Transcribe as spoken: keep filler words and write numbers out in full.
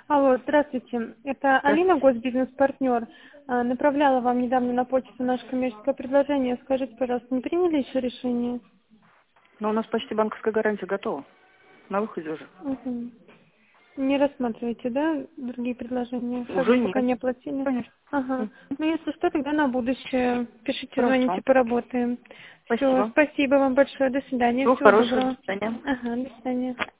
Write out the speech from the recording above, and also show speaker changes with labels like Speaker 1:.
Speaker 1: Алло, здравствуйте. Это Алина,
Speaker 2: Здравствуйте.
Speaker 1: госбизнес-партнер. А, Направляла вам недавно на почту наше коммерческое предложение. Скажите, пожалуйста, не приняли еще решение?
Speaker 2: Но у нас почти банковская гарантия готова. На выходе уже.
Speaker 1: Мгм. Не рассматриваете, да, другие предложения? Как бы
Speaker 2: Уже
Speaker 1: пока
Speaker 2: нет.
Speaker 1: не оплатили?
Speaker 2: Конечно.
Speaker 1: Ага.
Speaker 2: М.
Speaker 1: Ну, если что, тогда на будущее. Пишите, звоните,
Speaker 2: Хорошо.
Speaker 1: поработаем. Все,
Speaker 2: Спасибо.
Speaker 1: спасибо вам большое. До свидания.
Speaker 2: Всего
Speaker 1: Всего
Speaker 2: хорошего. До
Speaker 1: доброго.
Speaker 2: свидания.
Speaker 1: Ага, до свидания.